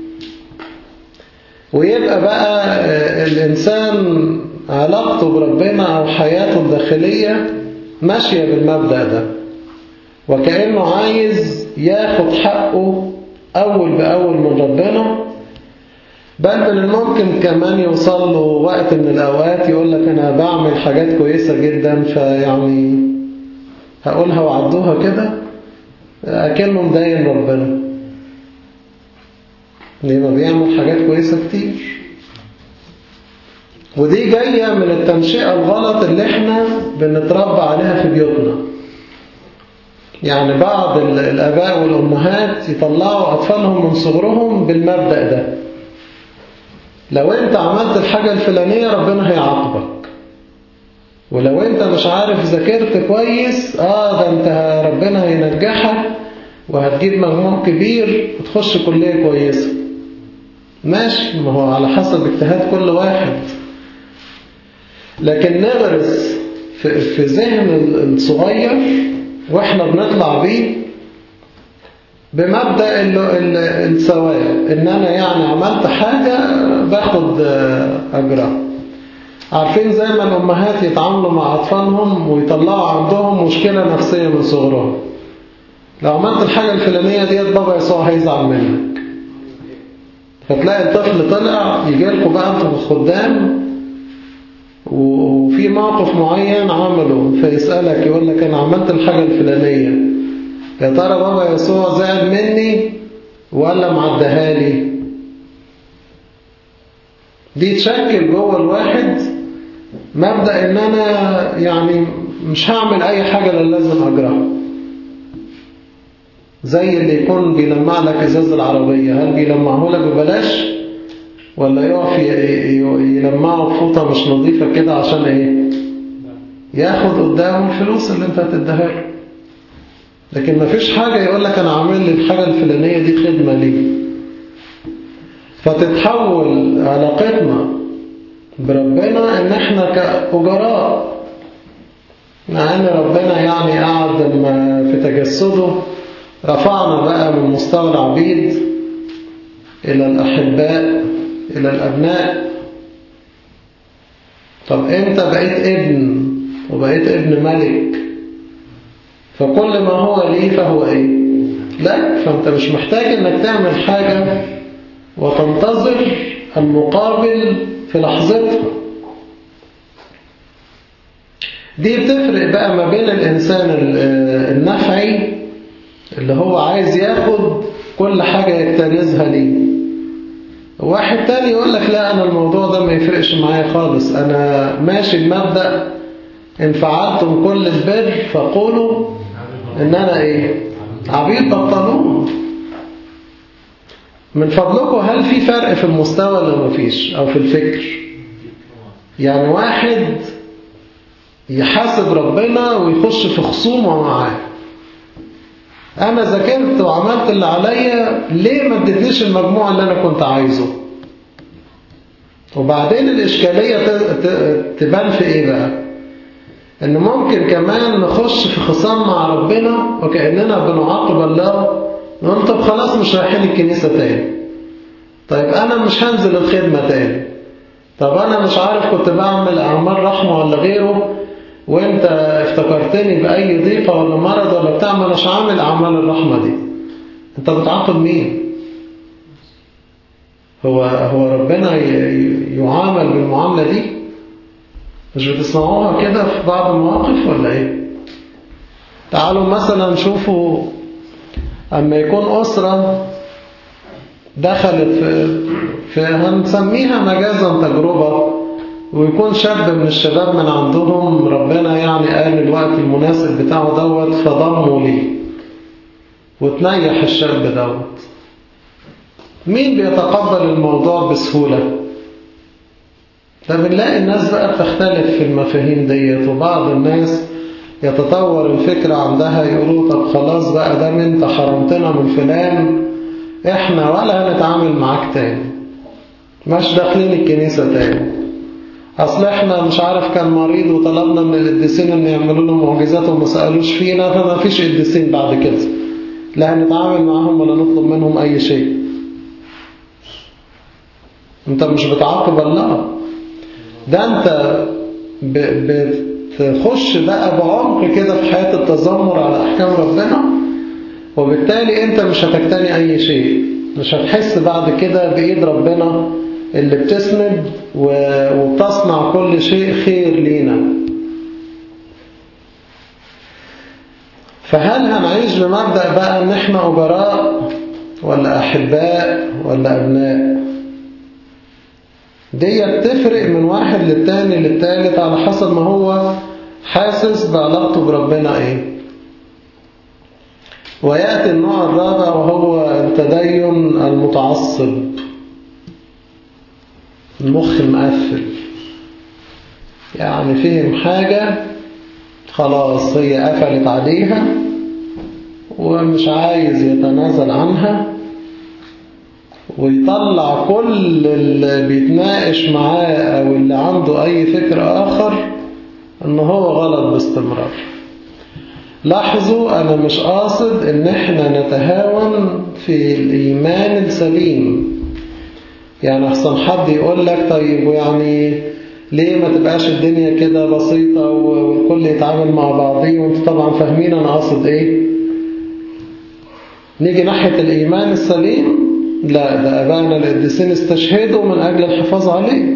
ويبقى بقى الإنسان علاقته بربنا أو حياته الداخلية ماشية بالمبدأ ده، وكأنه عايز ياخد حقه أول بأول من ربنا. بل من الممكن كمان يوصل له وقت من الأوقات يقول لك أنا بعمل حاجات كويسة جدا، فيعني هقولها وعدوها كده أكنه مدين ربنا، لما بيعمل حاجات كويسة كتير. ودي جاية من التنشئة الغلط اللي احنا بنتربى عليها في بيوتنا. يعني بعض الآباء والأمهات يطلعوا أطفالهم من صغرهم بالمبدأ ده، لو انت عملت الحاجة الفلانية ربنا هيعاقبك، ولو انت مش عارف ذاكرت كويس ده انت ربنا هينجحك وهتجيب مجموع كبير وتخش كلية كويسة. ماشي، ما هو على حسب اجتهاد كل واحد، لكن نغرس في ذهن الصغير واحنا بنطلع بيه بمبدأ الثواب، ان انا يعني عملت حاجة باخد اجرها. عارفين زي ما الامهات يتعاملوا مع اطفالهم ويطلعوا عندهم مشكلة نفسية من صغرهم، لو عملت الحاجة الفلانية ديت بابا يسوع هيزعل منك، فتلاقي الطفل طلع يجي لكم بقى انتوا خدام وفي موقف معين عمله فيسألك يقول لك انا عملت الحاجة الفلانية، يا ترى بابا يسوع زعل مني ولا معدها لي؟ دي تشكل جوه الواحد مبدأ ان انا يعني مش هعمل اي حاجة الا لازم اجرها. زي اللي يكون بيلمع لك ازاز العربية، هل بيلمعه لك ببلاش ولا يقف يلمعه بفوطة مش نظيفة كده عشان ايه؟ ياخد قدامه الفلوس اللي انت هتديها له. لكن مفيش حاجة يقول لك أنا عامل لي الحاجة الفلانية دي خدمة لي. فتتحول علاقتنا بربنا إن احنا كأجراء، مع إن ربنا يعني قعد لما في تجسده رفعنا بقى من مستوى العبيد إلى الأحباء إلى الأبناء. طب أنت بقيت ابن وبقيت ابن ملك، فكل ما هو ليه فهو إيه؟ لا، فأنت مش محتاج إنك تعمل حاجة وتنتظر المقابل في لحظتها. دي بتفرق بقى ما بين الإنسان النفعي اللي هو عايز ياخد كل حاجة يجتنزها ليه، واحد تاني يقول لك لا، أنا الموضوع ده ما يفرقش معايا خالص، أنا ماشي بمبدأ إن فعلتم كل البر فقولوا إن أنا إيه؟ عبيد بطلون. من فضلكم هل في فرق في المستوى ولا مفيش، أو في الفكر؟ يعني واحد يحاسب ربنا ويخش في خصومة معاه، أنا ذاكرت وعملت اللي عليا، ليه ما اديتنيش المجموع اللي أنا كنت عايزه؟ وبعدين الإشكالية تبان في إيه بقى؟ إن ممكن كمان نخش في خصام مع ربنا وكأننا بنعاقب الله، نقول طب خلاص مش رايحين الكنيسة تاني، طيب أنا مش هنزل الخدمة تاني، طب أنا مش عارف كنت بعمل أعمال رحمة ولا غيره وانت افتكرتني بأي ضيقة ولا مرض ولا بتاع، ما اناش عامل أعمال الرحمة دي. انت بتعاقب مين؟ هو ربنا يعامل بالمعاملة دي؟ مش بتسمعوها كده في بعض المواقف ولا ايه؟ تعالوا مثلا نشوفوا اما يكون أسرة دخلت في هنسميها مجازا تجربة، ويكون شاب من الشباب من عندهم ربنا يعني قال الوقت المناسب بتاعه دوت فضموا ليه وتنيح الشاب دوت. مين بيتقبل الموضوع بسهولة؟ ده بنلاقي الناس بقى بتختلف في المفاهيم ديت، وبعض الناس يتطور الفكرة عندها يقولوا طب خلاص بقى دام انت حرمتنا من فلان احنا ولا هنتعامل معاك تاني، مش داخلين الكنيسة تاني، أصل إحنا مش عارف كان مريض وطلبنا من القديسين إن يعملوا له معجزات وما سألوش فينا، فما فيش قديسين بعد كده، لا هنتعامل معهم ولا نطلب منهم أي شيء. أنت مش بتعاقب الله، ده أنت بتخش بقى بعمق كده في حياة التذمر على أحكام ربنا، وبالتالي أنت مش هتقتني أي شيء، مش هتحس بعد كده بإيد ربنا اللي بتسند وبتصنع كل شيء خير لينا. فهل هنعيش بمبدأ بقى ان احنا أجراء ولا أحباء ولا أبناء؟ دي بتفرق من واحد للتاني للتالت على حسب ما هو حاسس بعلاقته بربنا ايه. ويأتي النوع الرابع وهو التدين المتعصب، المخ مقفل، يعني فهم حاجة خلاص هي قفلت عليها ومش عايز يتنازل عنها، ويطلع كل اللي بيتناقش معاه أو اللي عنده أي فكر آخر إنه هو غلط باستمرار. لاحظوا أنا مش قاصد إن احنا نتهاون في الإيمان السليم، يعني أحسن حد يقول لك طيب يعني ليه ما تبقاش الدنيا كده بسيطة والكل يتعامل مع بعضيه، وانتوا طبعا فاهمين أنا قاصد إيه. نيجي ناحية الإيمان السليم، لا ده أبائنا القديسين استشهدوا من أجل الحفاظ عليه.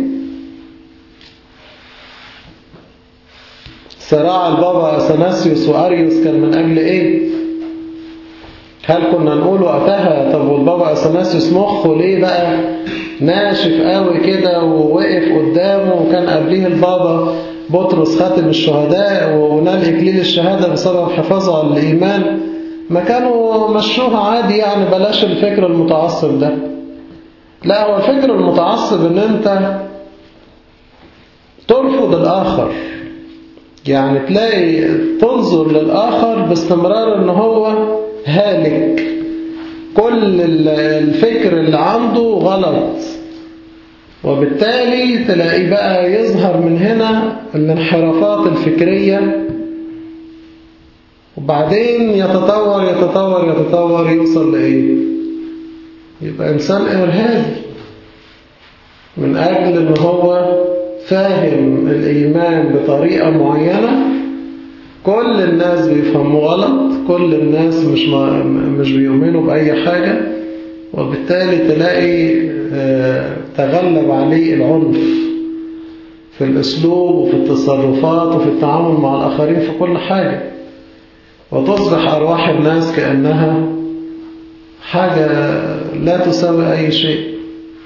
صراع البابا أثناسيوس وأريوس كان من أجل إيه؟ هل كنا نقول وقتها طب والبابا أثناسيوس مخه ليه بقى ناشف قوي كده ووقف قدامه، وكان قبليه البابا بطرس خاتم الشهداء ونال إكليل الشهادة بسبب حفاظه على الإيمان؟ ما كانوا مشوها عادي يعني، بلاش الفكر المتعصب ده. لا، هو الفكر المتعصب ان انت ترفض الآخر، يعني تلاقي تنظر للآخر باستمرار ان هو هالك، كل الفكر اللي عنده غلط، وبالتالي تلاقي بقى يظهر من هنا الانحرافات الفكرية، وبعدين يتطور يتطور يتطور يوصل لإيه؟ يبقى إنسان إرهابي من أجل إن هو فاهم الإيمان بطريقة معينة، كل الناس بيفهموا غلط، كل الناس مش بيؤمنوا بأي حاجة، وبالتالي تلاقي تغلب عليه العنف في الأسلوب وفي التصرفات وفي التعامل مع الآخرين في كل حاجة، وتصبح أرواح الناس كأنها حاجة لا تساوي أي شيء.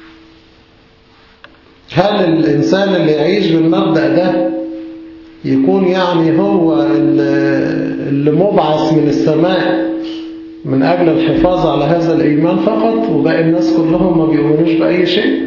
هل الإنسان اللي يعيش بالمبدأ ده يكون يعني هو اللي مبعث من السماء من أجل الحفاظ على هذا الإيمان فقط، وباقي الناس كلهم ما بيؤمنوش بأي شيء؟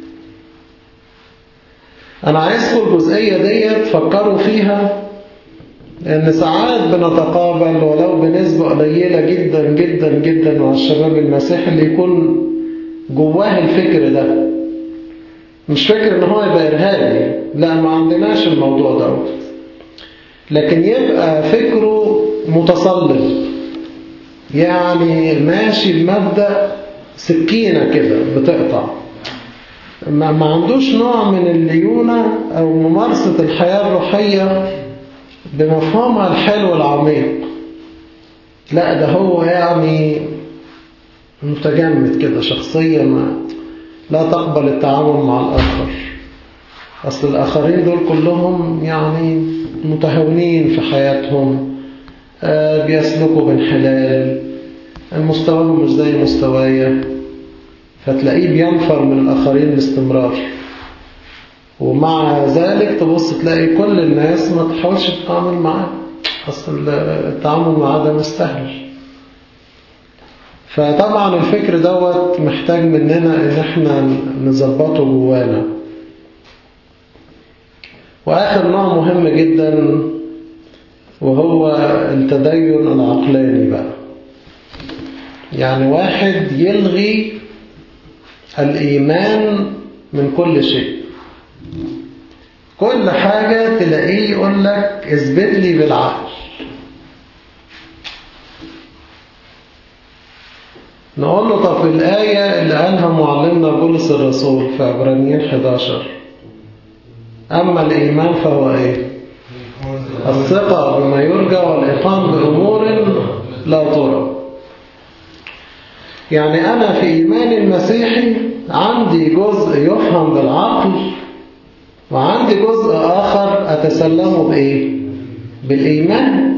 أنا عايزكم الجزئية دي تفكروا فيها، لأن ساعات بنتقابل ولو بنسبة قليلة جدا جدا جدا مع الشباب المسيحي اللي يكون جواه الفكر ده، مش فكر إن هو يبقى إرهابي، لا، ما عندناش الموضوع ده، لكن يبقى فكره متصلب، يعني ماشي بمبدأ سكينة كده بتقطع، ما عندوش نوع من الليونة أو ممارسة الحياة الروحية بمفهومها الحلو العميق، لا، ده هو يعني متجمد كده، شخصية لا تقبل التعامل مع الآخر، أصل الآخرين دول كلهم يعني متهاونين في حياتهم، بيسلكوا بانحلال، مستواهم مش زي مستوايا، فتلاقيه بينفر من الآخرين باستمرار، ومع ذلك تبص تلاقي كل الناس ما تحاولش تتعامل معاه، أصل التعامل معاه ده مستهل. فطبعا الفكر دوت محتاج مننا إن احنا نظبطه جوانا. وآخر نوع مهم جدا وهو التدين العقلاني بقى، يعني واحد يلغي الإيمان من كل شيء، كل حاجة تلاقيه يقول لك اثبت لي بالعقل. نقول له طب الآية اللي قالها معلمنا بولس الرسول في عبرانيين 11، أما الإيمان فهو إيه؟ الثقة بما يرجى والإيقان بأمور لا ترى. يعني أنا في إيماني المسيحي عندي جزء يفهم بالعقل، وعندي جزء آخر أتسلمه بإيه؟ بالإيمان.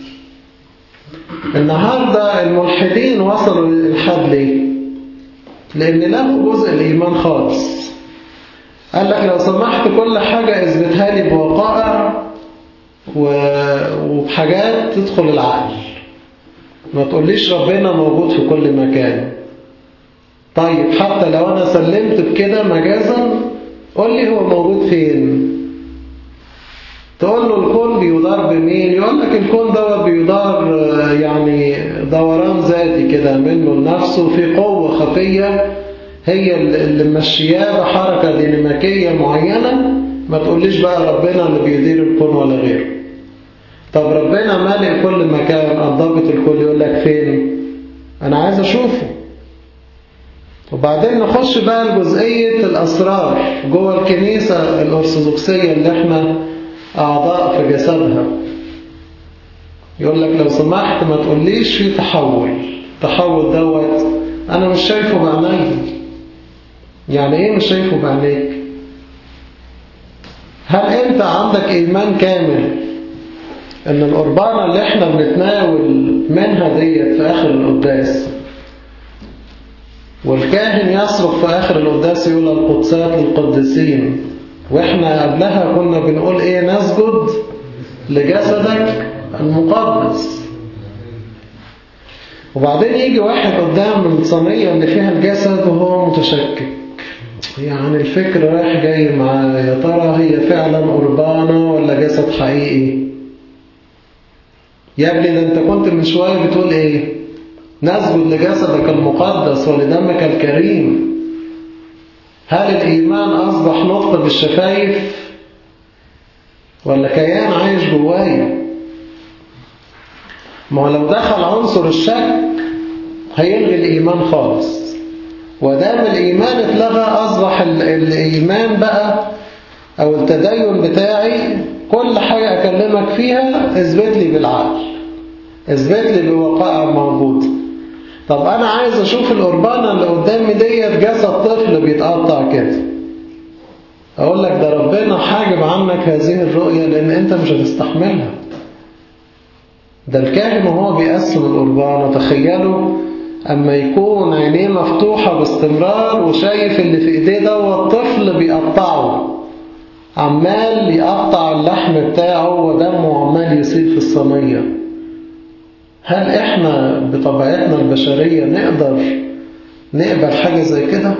النهاردة الملحدين وصلوا للإلحاد ليه؟ لأن لغوا جزء الإيمان خالص. قال لك لو سمحت كل حاجة اثبتها لي بوقائع وبحاجات تدخل العقل، ما تقوليش ربنا موجود في كل مكان. طيب حتى لو أنا سلمت بكده مجازا، قول لي هو موجود فين؟ تقول له الكون بيدار بمين؟ يقول لك الكون دوت بيدار يعني دوران ذاتي كده منه لنفسه، في قوة خفية هي اللي ماشياه بحركة ديناميكية معينة. ما تقوليش بقى ربنا اللي بيدير الكون ولا غيره. طب ربنا مالئ كل مكان، الضابط الكل، يقول لك فين؟ أنا عايز أشوفه. وبعدين نخش بقى لجزئية الأسرار جوه الكنيسة الأرثوذكسية اللي احنا أعضاء في جسدها. يقول لك لو سمحت ما تقوليش في تحول دوت أنا مش شايفه بعيني. يعني إيه مش شايفه بعينيك؟ هل أنت عندك إيمان كامل إن القربانة اللي احنا بنتناول منها ديت في آخر القداس، والكاهن يصرخ في آخر القداس يقول القدسات للقديسين، وإحنا قبلها كنا بنقول إيه؟ نسجد لجسدك المقدس. وبعدين يجي واحد قدام الصينية اللي فيها الجسد وهو متشكك، يعني الفكر رايح جاي معاه، يا ترى هي فعلا قربانة ولا جسد حقيقي؟ يا ابني ده انت كنت من شوية بتقول ايه؟ نسجد لجسدك المقدس ولدمك الكريم. هل الإيمان أصبح نطق بالشفايف ولا كيان عايش جوايا؟ ما لو دخل عنصر الشك هيلغي الإيمان خالص، ودام الإيمان اتلغى أصبح الإيمان بقى أو التدين بتاعي كل حاجة أكلمك فيها اثبت لي بالعقل، اثبت لي بوقائع موجودة. طب أنا عايز أشوف القربانة اللي قدامي ديت جسد طفل بيتقطع كده، أقول لك ده ربنا حاجب عنك هذه الرؤية لأن أنت مش هتستحملها. ده الكاهن وهو بيقسم القربانة تخيلوا أما يكون عينيه مفتوحة باستمرار وشايف اللي في إيديه ده والطفل بيقطعه، عمال يقطع اللحم بتاعه ودمه عمال يسيل في الصينية. هل إحنا بطبيعتنا البشرية نقدر نقبل حاجة زي كده؟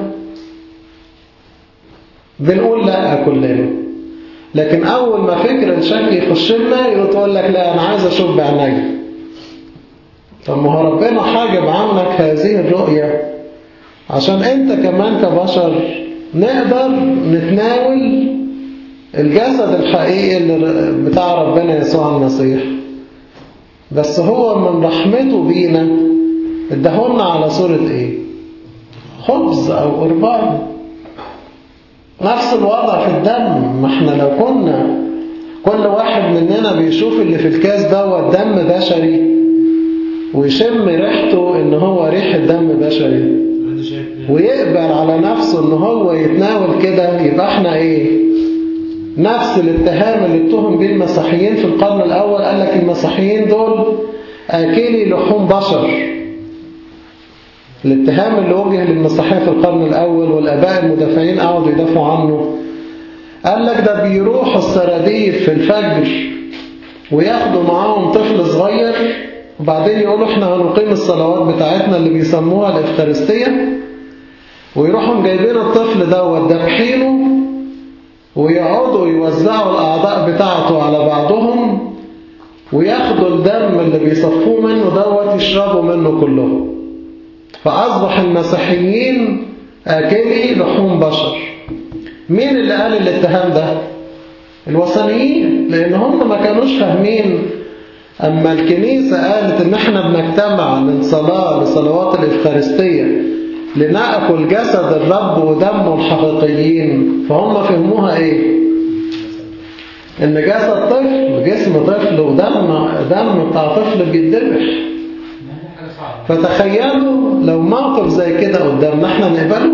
بنقول لا كلنا، لكن أول ما فكر الشك يخش لنا يقول لك لا أنا عايز أشوف بعيني. طب ما هو ربنا حاجب عنك هذه الرؤية عشان أنت كمان كبشر نقدر نتناول الجسد الحقيقي بتاع ربنا يسوع المسيح. بس هو من رحمته بينا ادهولنا على صورة ايه؟ خبز او قربان. نفس الوضع في الدم. ما احنا لو كنا كل واحد مننا بيشوف اللي في الكاس ده دم بشري ويشم ريحته ان هو ريحة دم بشري ويقبل على نفسه ان هو يتناول كده، يبقى احنا ايه؟ نفس الاتهام اللي اتهم بيه المسيحيين في القرن الأول. قال لك المسيحيين دول آكلي لحوم بشر. الاتهام اللي وجه للمسيحية في القرن الأول والآباء المدافعين قعدوا يدافعوا عنه. قال لك ده بيروحوا السراديب في الفجر وياخدوا معاهم طفل صغير وبعدين يقولوا احنا هنقيم الصلوات بتاعتنا اللي بيسموها الإفخارستية، ويروحوا جايبين الطفل ده ذابحينه ويقعدوا يوزعوا الأعضاء بتاعته على بعضهم وياخدوا الدم اللي بيصفوه منه يشربوا منه كلهم. فأصبح المسيحيين آكلي لحوم بشر. مين اللي قال الاتهام ده؟ الوثنيين، لأن هم ما كانوش فاهمين. أما الكنيسة قالت إن احنا بنجتمع للصلاة لصلوات الإفخارستية لنأكل جسد الرب ودمه الحقيقيين، فهم فهموها ايه؟ ان جسد طفل، جسم طفل ودم بتاع طفل بيتذبح. فتخيلوا لو موقف زي كده قدامنا احنا نقبله.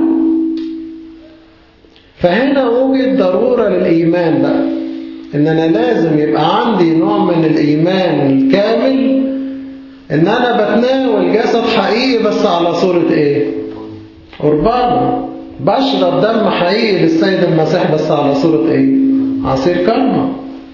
فهنا وجد ضرورة للإيمان بقى، ان انا لازم يبقى عندي نوع من الإيمان الكامل ان انا بتناول جسد حقيقي بس على صورة ايه؟ قربان. بشرب دم حقيقي للسيد المسيح بس على صورة ايه؟ عصير كرمة.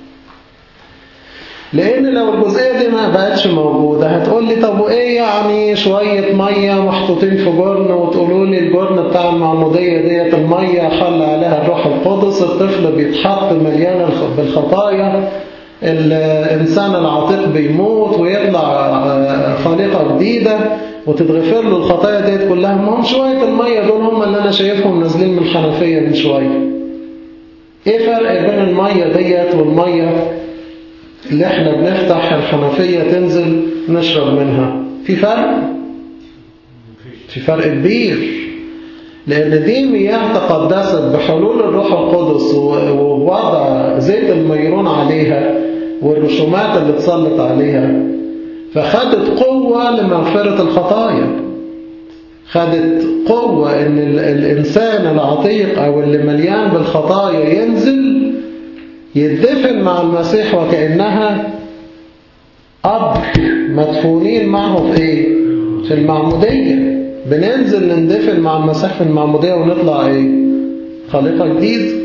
لان لو الجزئية دي ما بقتش موجودة هتقول لي طب وايه يعني شوية مية محطوطين في جرن وتقولوا لي الجرن بتاع المعمودية ديت المية حل عليها الروح القدس، الطفل بيتحط مليان بالخطايا، الإنسان العتيق بيموت ويطلع خليقة جديدة وتتغفر له الخطايا ديت كلها. ما هم شوية المية دول هم اللي أنا شايفهم نازلين من الحنفية من شوية. إيه فرق بين المية ديت والمية اللي احنا بنفتح الحنفية تنزل نشرب منها؟ في فرق؟ في فرق كبير. لأن دي مياه تقدست بحلول الروح القدس ووضع زيت الميرون عليها والرسومات اللي اتسلط عليها، فخدت قوة لمغفرة الخطايا، خدت قوة ان الإنسان العتيق أو اللي مليان بالخطايا ينزل يدفن مع المسيح وكأنها قبر مدفونين معه في ايه؟ في المعمودية. بننزل نندفن مع المسيح في المعمودية ونطلع ايه؟ خليقة جديدة.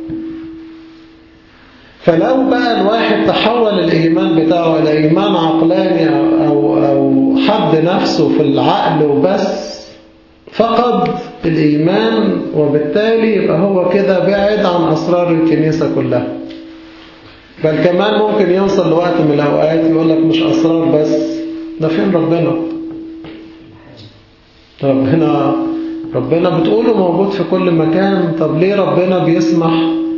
فلو بقى الواحد تحول الإيمان بتاعه إلى إيمان عقلاني أو حد نفسه في العقل وبس فقد الإيمان، وبالتالي يبقى هو كده بعد عن أسرار الكنيسة كلها. بل كمان ممكن يوصل لوقت من الأوقات يقول لك مش أسرار بس، ده فين ربنا؟ ربنا بتقوله موجود في كل مكان. طب ليه ربنا بيسمح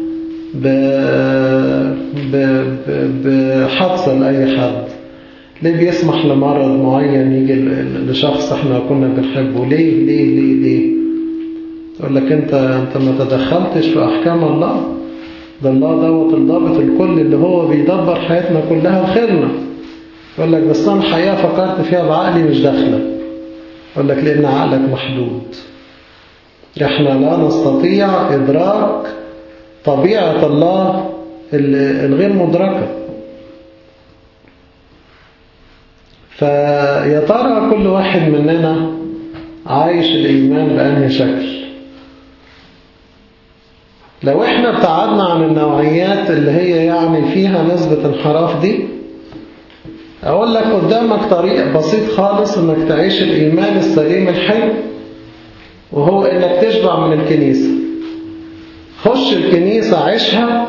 بحادثة لأي حد؟ ليه بيسمح لمرض معين يجي لشخص احنا كنا بنحبه؟ ليه ليه ليه ليه؟ يقول لك انت ما تدخلتش في أحكام الله. ده الله دوت الضابط الكل اللي هو بيدبر حياتنا كلها وخيرنا. يقول لك بس أنا الحقيقة فكرت فيها بعقلي مش داخلة. يقول لك لأن عقلك محدود. احنا لا نستطيع إدراك طبيعة الله الغير مدركة. فيا ترى كل واحد مننا عايش الإيمان بأنهي شكل؟ لو احنا ابتعدنا عن النوعيات اللي هي يعني فيها نسبة انحراف دي، أقول لك قدامك طريق بسيط خالص إنك تعيش الإيمان السليم الحلو، وهو إنك تشبع من الكنيسة. خش الكنيسة عيشها،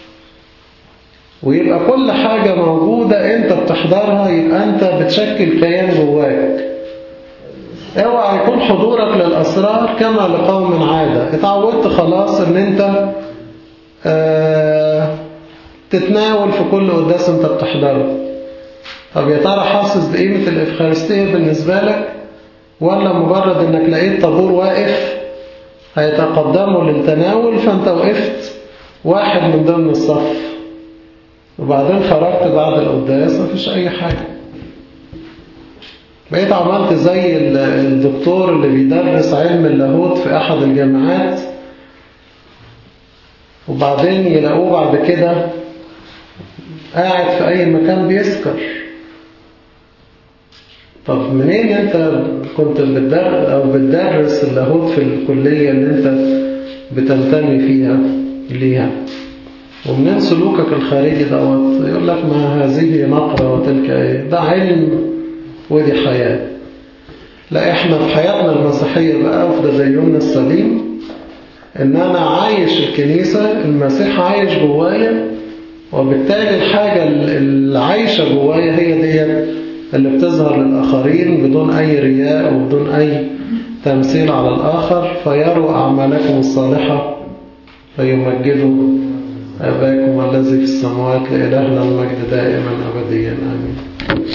ويبقى كل حاجة موجودة أنت بتحضرها، يبقى أنت بتشكل كيان جواك. اوعى يكون حضورك للأسرار كما لقوم عادة. اتعودت خلاص إن أنت تتناول في كل قداس أنت بتحضره. طب يا ترى حاسس بقيمة الإفخارستية بالنسبة لك، ولا مجرد إنك لقيت طابور واقف هيتقدموا للتناول فأنت وقفت واحد من ضمن الصف، وبعدين خرجت بعد القداس مفيش أي حاجة؟ بقيت عملت زي الدكتور اللي بيدرس علم اللاهوت في أحد الجامعات، وبعدين يلاقوه بعد كده قاعد في أي مكان بيسكر. طب منين أنت كنت بتدرس اللاهوت في الكلية اللي أنت بتنتمي فيها ليها؟ ومنين سلوكك الخارجي دوت؟ يقول لك ما هذه نقرة وتلك ايه، ده علم ودي حياة. لا، احنا في حياتنا المسيحية بقى وفي تديننا السليم ان انا عايش الكنيسة، المسيح عايش جوايا، وبالتالي الحاجة اللي عايشة جوايا هي دي اللي بتظهر للآخرين بدون أي رياء وبدون أي تمثيل على الآخر، فيروا أعمالكم الصالحة فيمجدوا أباكم الذي في السماوات. لإلهنا المجد دائما أبديا آمين.